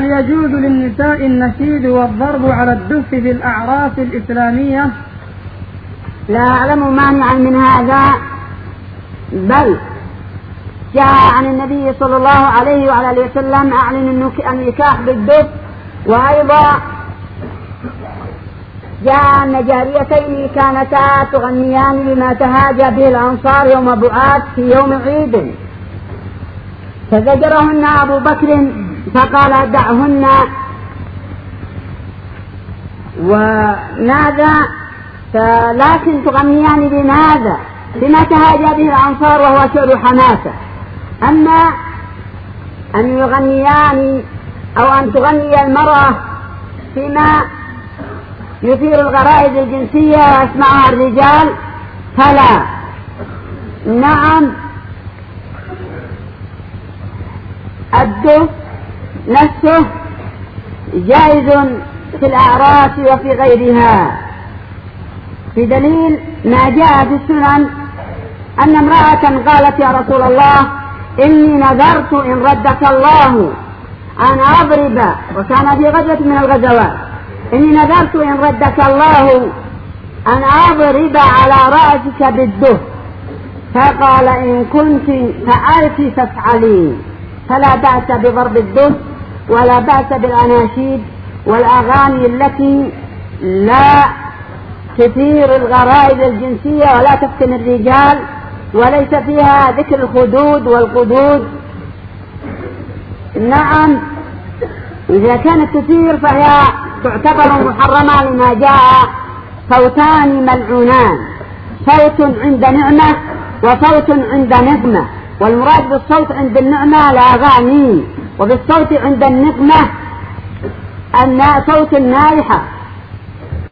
هل يجوز للنساء النشيد والضرب على الدف في الأعراس الإسلامية؟ لا أعلم مانعا من هذا، بل جاء عن النبي صلى الله عليه وعلى آله وسلم أعلن النكاح بالدف، وأيضا جاء أن جاريتين كانتا تغنيان بما تهاجى به الأنصار يوم بعاث في يوم عيد، فزجرهن أبو بكر فقال دعهن، ونادى لكن تغنيان بماذا؟ بما تهاجى به الأنصار وهو شعر حماسة. أما أن يغنيان أو أن تغني المرأة فيما يثير الغرائز الجنسية ويسمعها الرجال فلا. نعم، الدف نفسه جائز في الأعراس وفي غيرها، بدليل ما جاء في السنن أن امرأة قالت يا رسول الله إني نذرت إن ردك الله أن أضرب، وكان في غزوة من الغزوات، إني نذرت إن ردك الله أن أضرب على رأسك بالدف، فقال إن كنت فعلت فافعلي، فلا بأس بضرب الدف ولا بأس بالأناشيد والأغاني التي لا تثير الغرائز الجنسية ولا تفتن الرجال وليس فيها ذكر الخدود والقدود. نعم، إذا كانت تثير فهي تعتبر محرمة لما جاء صوتان ملعونان، صوت عند نعمة وصوت عند نقمة، والمراد بالصوت عند النعمة الأغاني، وبالصوت عند النقمة أن صوت النائحة